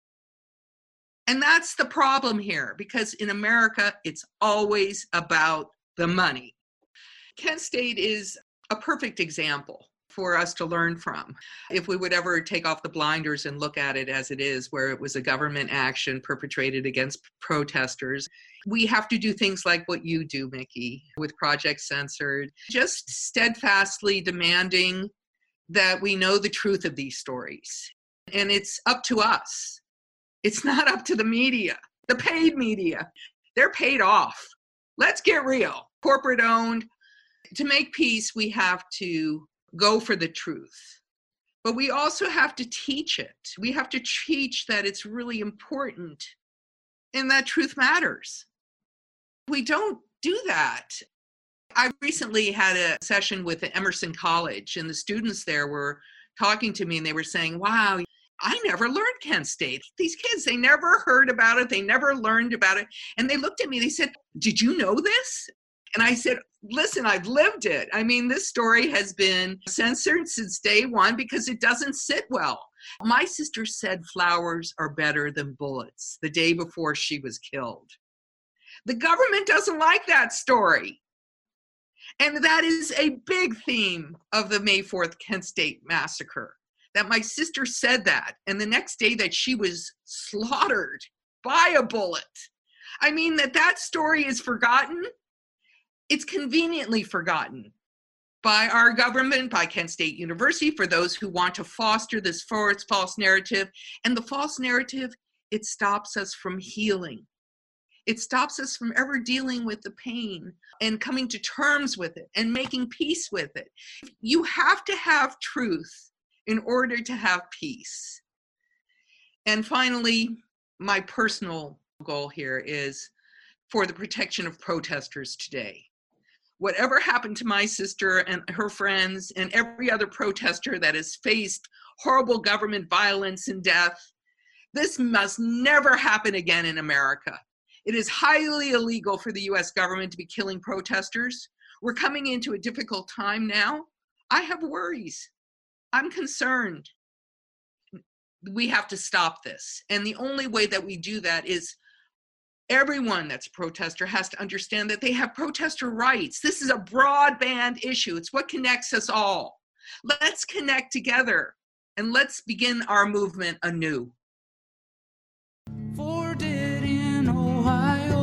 And that's the problem here, because in America, it's always about the money. Kent State is a perfect example for us to learn from. If we would ever take off the blinders and look at it as it is, where it was a government action perpetrated against protesters, we have to do things like what you do, Mickey, with Project Censored, just steadfastly demanding that we know the truth of these stories. And it's up to us. It's not up to the media, the paid media. They're paid off. Let's get real. Corporate owned. To make peace, we have to go for the truth. But we also have to teach it. We have to teach that it's really important and that truth matters. We don't do that. I recently had a session with Emerson College, and the students there were talking to me, and they were saying, wow, I never learned Kent State. These kids, they never heard about it. They never learned about it. And they looked at me, they said, did you know this? And I said, listen, I've lived it. I mean, this story has been censored since day one because it doesn't sit well. My sister said flowers are better than bullets the day before she was killed. The government doesn't like that story. And that is a big theme of the May 4th Kent State massacre, that my sister said that, and the next day that she was slaughtered by a bullet. I mean, that story is forgotten. It's conveniently forgotten by our government, by Kent State University, for those who want to foster this false narrative. And the false narrative, it stops us from healing. It stops us from ever dealing with the pain and coming to terms with it and making peace with it. You have to have truth in order to have peace. And finally, my personal goal here is for the protection of protesters today. Whatever happened to my sister and her friends and every other protester that has faced horrible government violence and death, this must never happen again in America. It is highly illegal for the US government to be killing protesters. We're coming into a difficult time now. I have worries. I'm concerned. We have to stop this. And the only way that we do that is everyone that's a protester has to understand that they have protester rights. This is a broadband issue. It's what connects us all. Let's connect together and let's begin our movement anew. For dead in Ohio.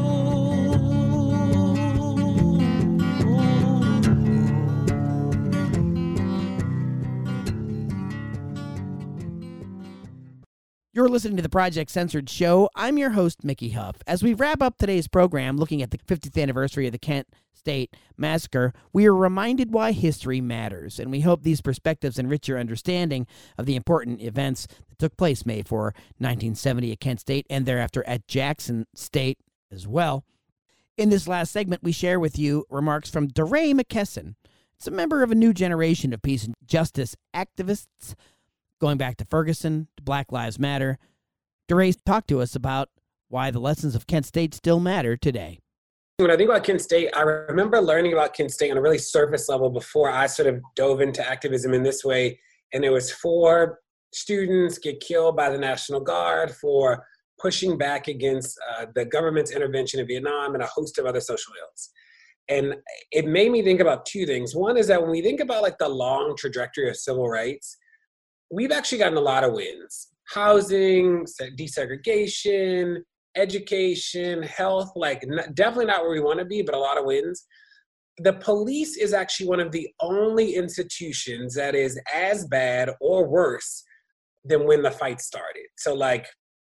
You're listening to the Project Censored Show. I'm your host, Mickey Huff. As we wrap up today's program, looking at the 50th anniversary of the Kent State Massacre, we are reminded why history matters, and we hope these perspectives enrich your understanding of the important events that took place May 4, 1970 at Kent State, and thereafter at Jackson State as well. In this last segment, we share with you remarks from DeRay McKesson. It's a member of a new generation of peace and justice activists, going back to Ferguson, to Black Lives Matter. DeRay talked to us about why the lessons of Kent State still matter today. When I think about Kent State, I remember learning about Kent State on a really surface level before I sort of dove into activism in this way. And it was 4 students get killed by the National Guard for pushing back against the government's intervention in Vietnam and a host of other social ills. And it made me think about 2 things. One is that when we think about like the long trajectory of civil rights, we've actually gotten a lot of wins. Housing, desegregation, education, health, like definitely not where we want to be, but a lot of wins. The police is actually one of the only institutions that is as bad or worse than when the fight started. So like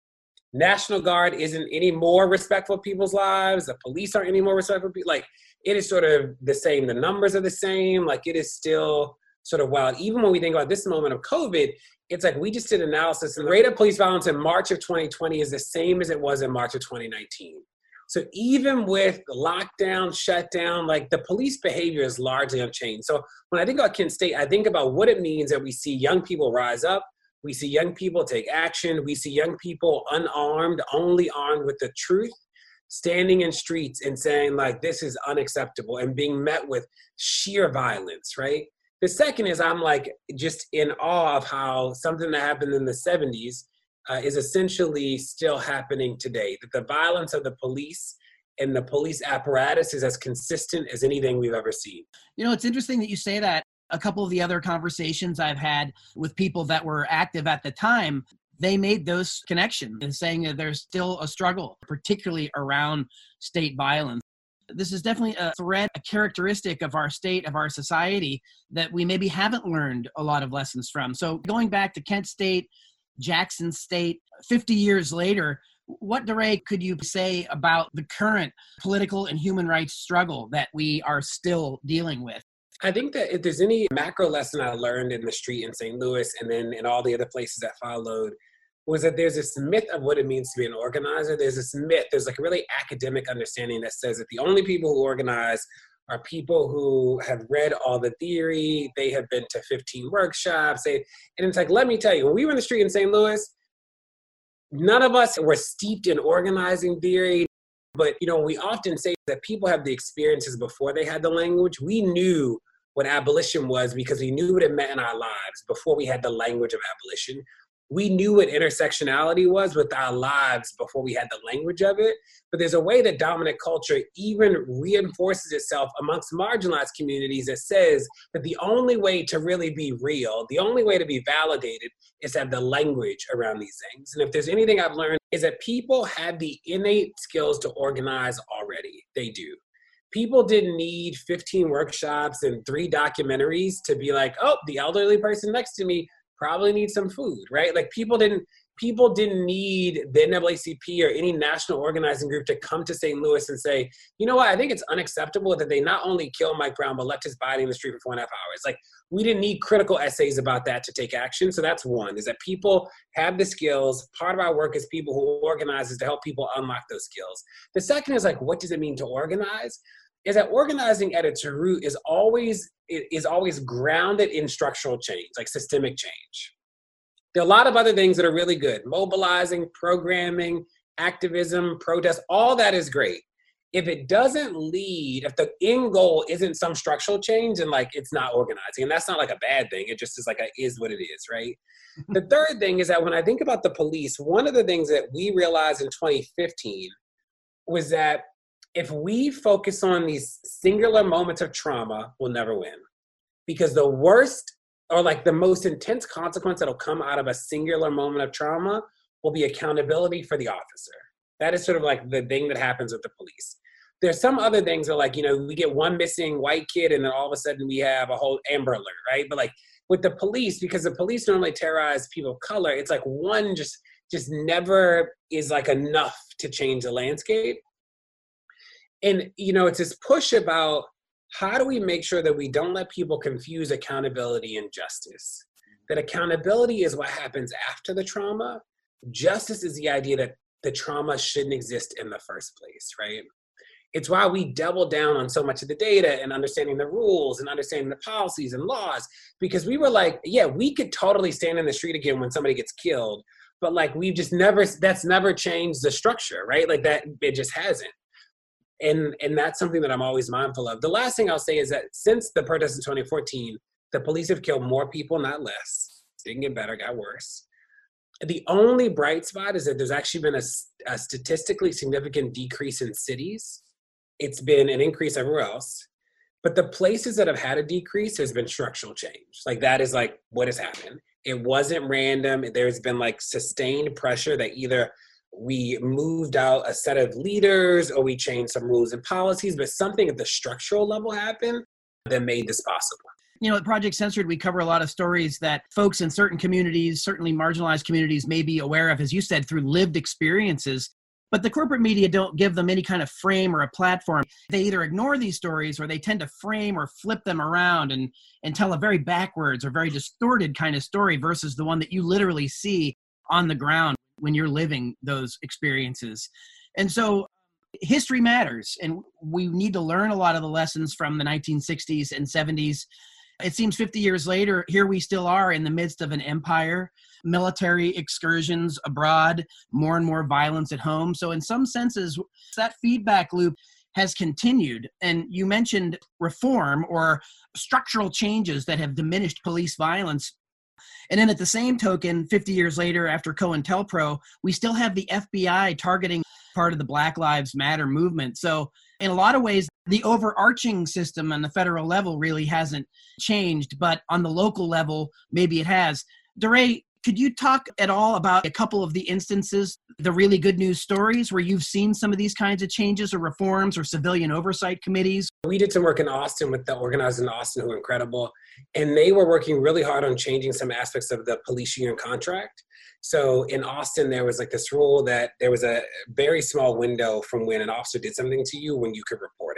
National Guard isn't any more respectful of people's lives. The police aren't any more respectful of people. Like it is sort of the same. The numbers are the same. Like it is still sort of wild. Even when we think about this moment of COVID, it's like we just did analysis and the rate of police violence in March of 2020 is the same as it was in March of 2019. So even with the lockdown, shutdown, like the police behavior is largely unchanged. So when I think about Kent State, I think about what it means that we see young people rise up. We see young people take action. We see young people unarmed, only armed with the truth, standing in streets and saying like, this is unacceptable and being met with sheer violence, right? The second is I'm like just in awe of how something that happened in the 70s is essentially still happening today. That the violence of the police and the police apparatus is as consistent as anything we've ever seen. You know, it's interesting that you say that. A couple of the other conversations I've had with people that were active at the time, they made those connections and saying that there's still a struggle, particularly around state violence. This is definitely a thread, a characteristic of our state, of our society, that we maybe haven't learned a lot of lessons from. So going back to Kent State, Jackson State, 50 years later, what, DeRay, could you say about the current political and human rights struggle that we are still dealing with? I think that if there's any macro lesson I learned in the street in St. Louis and then in all the other places that followed, was that there's this myth of what it means to be an organizer. There's this myth, there's like a really academic understanding that says that the only people who organize are people who have read all the theory, they have been to 15 workshops. And it's like, let me tell you, when we were in the street in St. Louis, none of us were steeped in organizing theory. But, you know, we often say that people have the experiences before they had the language. We knew what abolition was because we knew what it meant in our lives before we had the language of abolition. we knew what intersectionality was with our lives before we had the language of it. But there's a way that dominant culture even reinforces itself amongst marginalized communities that says that the only way to really be real, the only way to be validated is to have the language around these things. And if there's anything I've learned is that people have the innate skills to organize already. They do. People didn't need 15 workshops and 3 documentaries to be like, oh, the elderly person next to me probably needs some food, right? Like people didn't need the NAACP or any national organizing group to come to St. Louis and say, you know what, I think it's unacceptable that they not only kill Mike Brown, but left his body in the street for 4.5 hours. Like we didn't need critical essays about that to take action. So that's one, is that people have the skills. Part of our work as people who organize is to help people unlock those skills. The second is like, what does it mean to organize? Is that organizing at its root is always grounded in structural change, like systemic change. There are a lot of other things that are really good. Mobilizing, programming, activism, protest, all that is great. If it doesn't lead, if the end goal isn't some structural change, then like it's not organizing. And that's not like a bad thing. It just is like is what it is, right? The third thing is that when I think about the police, one of the things that we realized in 2015 was that if we focus on these singular moments of trauma, we'll never win. Because the worst or like the most intense consequence that'll come out of a singular moment of trauma will be accountability for the officer. That is sort of like the thing that happens with the police. There's some other things that like, you know, we get one missing white kid and then all of a sudden we have a whole Amber Alert, right? But like with the police, because the police normally terrorize people of color, it's like one just never is like enough to change the landscape. And, you know, it's this push about how do we make sure that we don't let people confuse accountability and justice? That accountability is what happens after the trauma. Justice is the idea that the trauma shouldn't exist in the first place, right? It's why we double down on so much of the data and understanding the rules and understanding the policies and laws, because we were like, yeah, we could totally stand in the street again when somebody gets killed, but like we've just that's never changed the structure, right? Like that, it just hasn't. And that's something that I'm always mindful of. The last thing I'll say is that since the protests in 2014, the police have killed more people, not less. Didn't get better, got worse. The only bright spot is that there's actually been a statistically significant decrease in cities. It's been an increase everywhere else. But the places that have had a decrease, there's been structural change. Like that is like what has happened. It wasn't random. There's been like sustained pressure that either we moved out a set of leaders or we changed some rules and policies, but something at the structural level happened that made this possible. You know, at Project Censored, we cover a lot of stories that folks in certain communities, certainly marginalized communities, may be aware of, as you said, through lived experiences. But the corporate media don't give them any kind of frame or a platform. They either ignore these stories or they tend to frame or flip them around and tell a very backwards or very distorted kind of story versus the one that you literally see on the ground when you're living those experiences. And so history matters, and we need to learn a lot of the lessons from the 1960s and 70s. It seems 50 years later, here we still are in the midst of an empire, military excursions abroad, more and more violence at home. So in some senses, that feedback loop has continued. And you mentioned reform or structural changes that have diminished police violence. And then at the same token, 50 years later, after COINTELPRO, we still have the FBI targeting part of the Black Lives Matter movement. So in a lot of ways, the overarching system on the federal level really hasn't changed, but on the local level, maybe it has. DeRay, could you talk at all about a couple of the instances, the really good news stories where you've seen some of these kinds of changes or reforms or civilian oversight committees? We did some work in Austin with the organizers in Austin who were incredible. And they were working really hard on changing some aspects of the police union contract. So in Austin, there was like this rule that there was a very small window from when an officer did something to you when you could report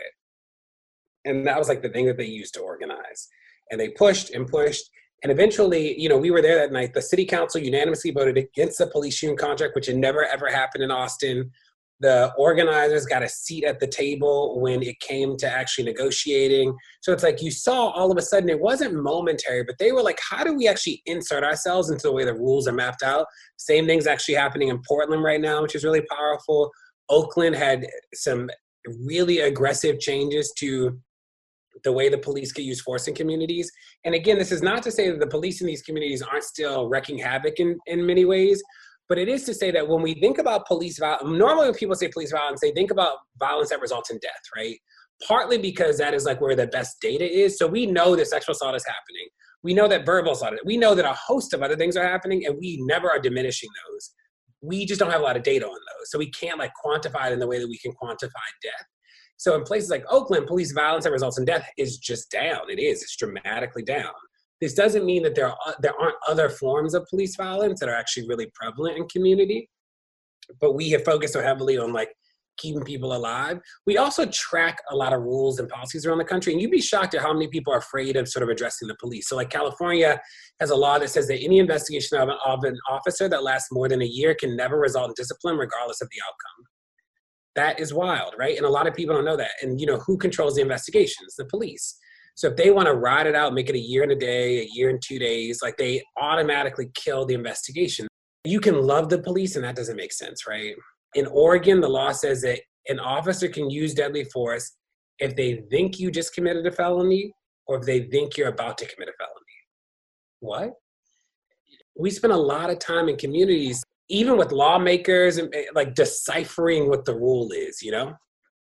it. And that was like the thing that they used to organize. And they pushed and pushed. And eventually, you know, we were there that night. The city council unanimously voted against the police union contract, which had never, ever happened in Austin. The organizers got a seat at the table when it came to actually negotiating. So it's like you saw all of a sudden, it wasn't momentary, but they were like, how do we actually insert ourselves into the way the rules are mapped out? Same thing's actually happening in Portland right now, which is really powerful. Oakland had some really aggressive changes to the way the police get used force in communities. And again, this is not to say that the police in these communities aren't still wreaking havoc in many ways, but it is to say that when we think about police violence, normally when people say police violence, they think about violence that results in death, right? Partly because that is like where the best data is. So we know that sexual assault is happening. We know that verbal assault, we know that a host of other things are happening, and we never are diminishing those. We just don't have a lot of data on those. So we can't like quantify it in the way that we can quantify death. So in places like Oakland, police violence that results in death is just down. It's dramatically down. This doesn't mean that there aren't other forms of police violence that are actually really prevalent in community, but we have focused so heavily on like keeping people alive. We also track a lot of rules and policies around the country, and you'd be shocked at how many people are afraid of sort of addressing the police. So like California has a law that says that any investigation of an officer that lasts more than a year can never result in discipline regardless of the outcome. That is wild, right? And a lot of people don't know that. And you know, who controls the investigations? The police. So if they want to ride it out, make it a year and a day, a year and 2 days, like they automatically kill the investigation. You can love the police and that doesn't make sense, right? In Oregon, the law says that an officer can use deadly force if they think you just committed a felony or if they think you're about to commit a felony. What? We spend a lot of time in communities, even with lawmakers, and like deciphering what the rule is, you know?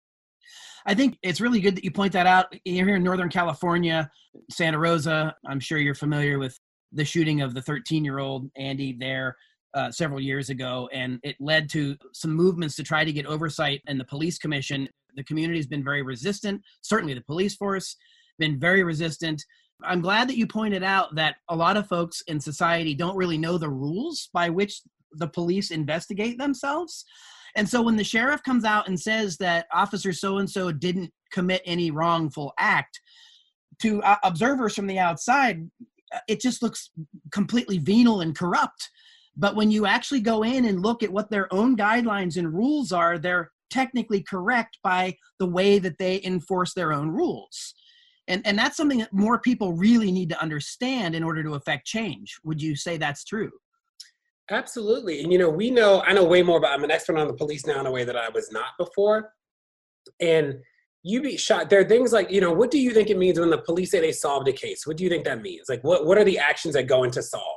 I think it's really good that you point that out. You're here in Northern California, Santa Rosa. I'm sure you're familiar with the shooting of the 13-year-old Andy there several years ago, and it led to some movements to try to get oversight in the police commission. The community's been very resistant. Certainly the police force been very resistant. I'm glad that you pointed out that a lot of folks in society don't really know the rules by which the police investigate themselves. And so when the sheriff comes out and says that officer so-and-so didn't commit any wrongful act, to observers from the outside, it just looks completely venal and corrupt. But when you actually go in and look at what their own guidelines and rules are, they're technically correct by the way that they enforce their own rules. And that's something that more people really need to understand in order to affect change. Would you say that's true? Absolutely. And, you know, I know way more about, I'm an expert on the police now in a way that I was not before. And you'd be shocked. There are things like, you know, what do you think it means when the police say they solved a case? What do you think that means? Like, what are the actions that go into solve?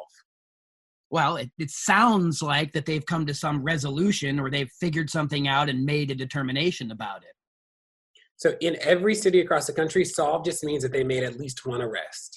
Well, it sounds like that they've come to some resolution or they've figured something out and made a determination about it. So in every city across the country, solve just means that they made at least one arrest.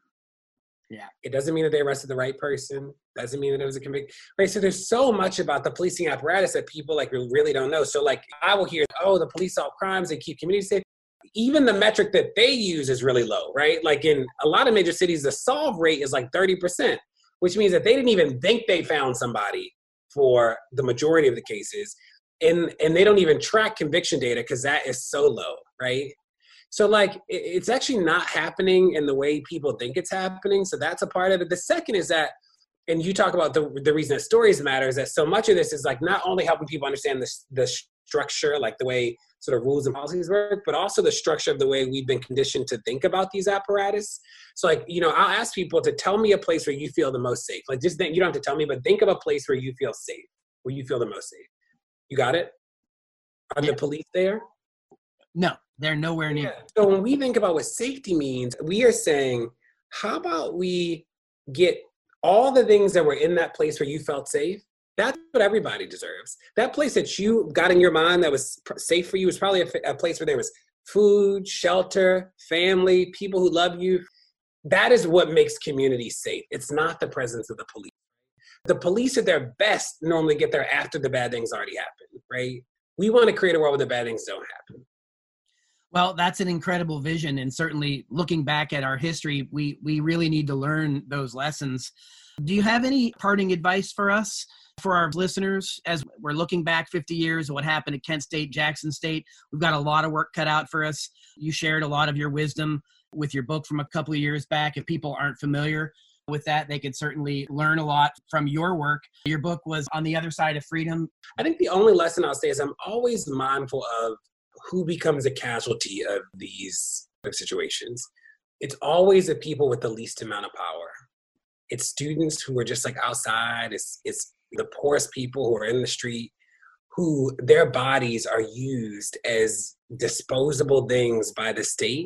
Yeah. It doesn't mean that they arrested the right person. Doesn't mean that it was a conviction. Right. So there's so much about the policing apparatus that people like really don't know. So like I will hear, oh, the police solve crimes, they keep communities safe. Even the metric that they use is really low, right? Like in a lot of major cities, the solve rate is like 30%, which means that they didn't even think they found somebody for the majority of the cases. And they don't even track conviction data because that is so low, right? So like, it's actually not happening in the way people think it's happening. So that's a part of it. The second is that, and you talk about the reason that stories matter, is that so much of this is like not only helping people understand the structure, like the way sort of rules and policies work, but also the structure of the way we've been conditioned to think about these apparatus. So like, you know, I'll ask people to tell me a place where you feel the most safe. Like just think, you don't have to tell me, but think of a place where you feel safe, where you feel the most safe. You got it? Are the police there? No, they're nowhere near. Yeah. So when we think about what safety means, we are saying, how about we get all the things that were in that place where you felt safe? That's what everybody deserves. That place that you got in your mind that was safe for you was probably a place where there was food, shelter, family, people who love you. That is what makes community safe. It's not the presence of the police. The police at their best normally get there after the bad things already happen, right? We want to create a world where the bad things don't happen. Well, that's an incredible vision. And certainly looking back at our history, we really need to learn those lessons. Do you have any parting advice for us, for our listeners, as we're looking back 50 years of what happened at Kent State, Jackson State? We've got a lot of work cut out for us. You shared a lot of your wisdom with your book from a couple of years back. If people aren't familiar with that, they could certainly learn a lot from your work. Your book was On the Other Side of Freedom. I think the only lesson I'll say is I'm always mindful of who becomes a casualty of these situations. It's always the people with the least amount of power. It's students who are just like outside. It's the poorest people who are in the street, who their bodies are used as disposable things by the state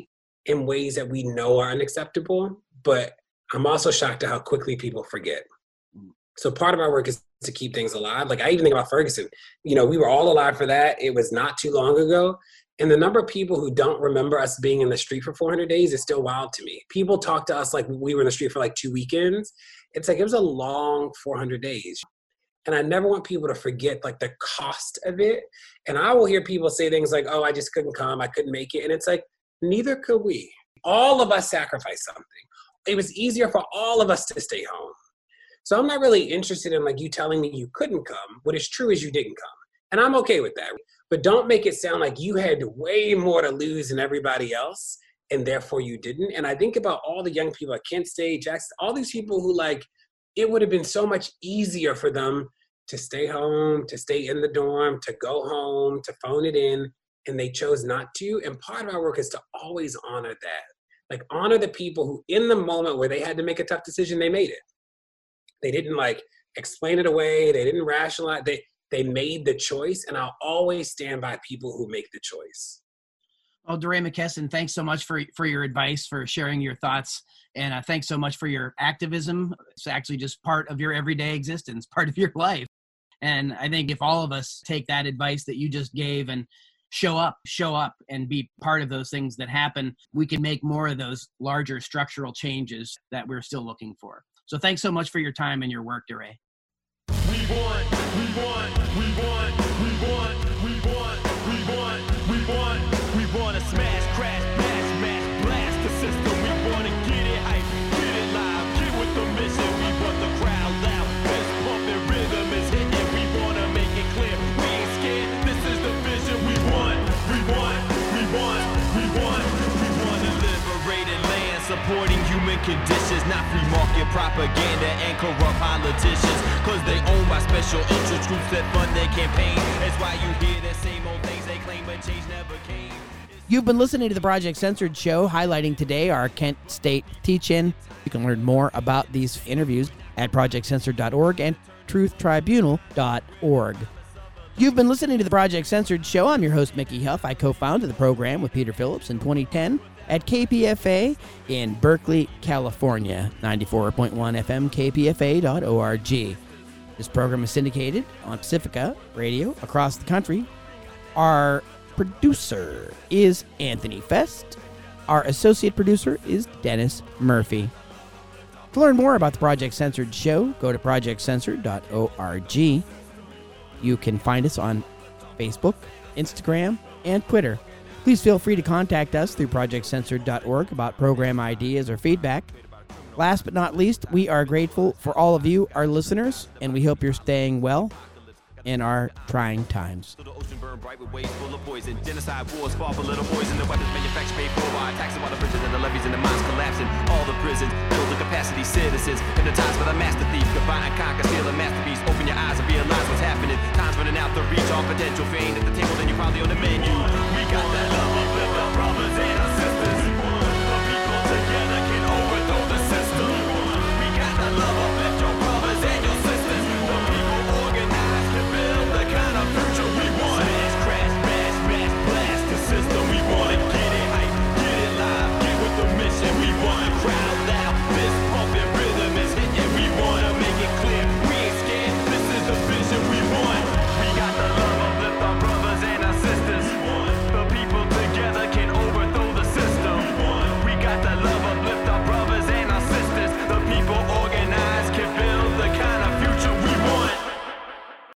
in ways that we know are unacceptable, but I'm also shocked at how quickly people forget. So part of my work is to keep things alive. Like I even think about Ferguson, we were all alive for that. It was not too long ago. And the number of people who don't remember us being in the street for 400 days is still wild to me. People talk to us like we were in the street for like 2 weekends. It's like, it was a long 400 days. And I never want people to forget like the cost of it. And I will hear people say things like, oh, I just couldn't come, I couldn't make it. And it's like, neither could we. All of us sacrificed something. It was easier for all of us to stay home. So I'm not really interested in like you telling me you couldn't come. What is true is you didn't come. And I'm okay with that. But don't make it sound like you had way more to lose than everybody else and therefore you didn't. And I think about all the young people at Kent State, Jackson, all these people who like, it would have been so much easier for them to stay home, to stay in the dorm, to go home, to phone it in, and they chose not to. And part of our work is to always honor that. Like honor the people who in the moment where they had to make a tough decision, they made it. They didn't like explain it away. They didn't rationalize. They made the choice, and I'll always stand by people who make the choice. Well, DeRay McKesson, thanks so much for your advice, for sharing your thoughts, and thanks so much for your activism. It's actually just part of your everyday existence, part of your life. And I think if all of us take that advice that you just gave and show up and be part of those things that happen, we can make more of those larger structural changes that we're still looking for. So thanks so much for your time and your work, DeRay. We want, we want, we want, we want, we want, we want, we want, we want to smash, crash, bash, mash, blast the system. We want to get it hype, get it live, get with the mission. We want the crowd loud, fist pumping, rhythm is hitting. We want to make it clear, we ain't scared. This is the vision. We want, we want, we want, we want, we want to liberate a land, supporting human conditions, not free market propaganda and corrupt politicians. Cause they own by special interest groups that fund their campaign. That's why you hear the same old things they claim, but change never came. You've been listening to the Project Censored show, highlighting today our Kent State teach-in. You can learn more about these interviews at projectcensored.org and truthtribunal.org. You've been listening to the Project Censored show. I'm your host, Mickey Huff. I co-founded the program with Peter Phillips in 2010 at KPFA in Berkeley, California. 94.1 FM, kpfa.org. This program is syndicated on Pacifica Radio across the country. Our producer is Anthony Fest. Our associate producer is Dennis Murphy. To learn more about the Project Censored show, go to projectcensored.org. You can find us on Facebook, Instagram, and Twitter. Please feel free to contact us through projectcensored.org about program ideas or feedback. Last but not least, we are grateful for all of you, our listeners, and we hope you're staying well in our trying times. The ocean burned bright with waves full of poison. Genocide wars fought for little boys, and the weapons manufactured paid for by taxing while the bridges and the levees and the mines collapsing. All the prisons build the capacity citizens, hypnotized by the master thief. Combine and conquer, steal a masterpiece. Open your eyes and realize what's happening. Time's running out to reach all potential. Fame at the table, then you're probably on the menu.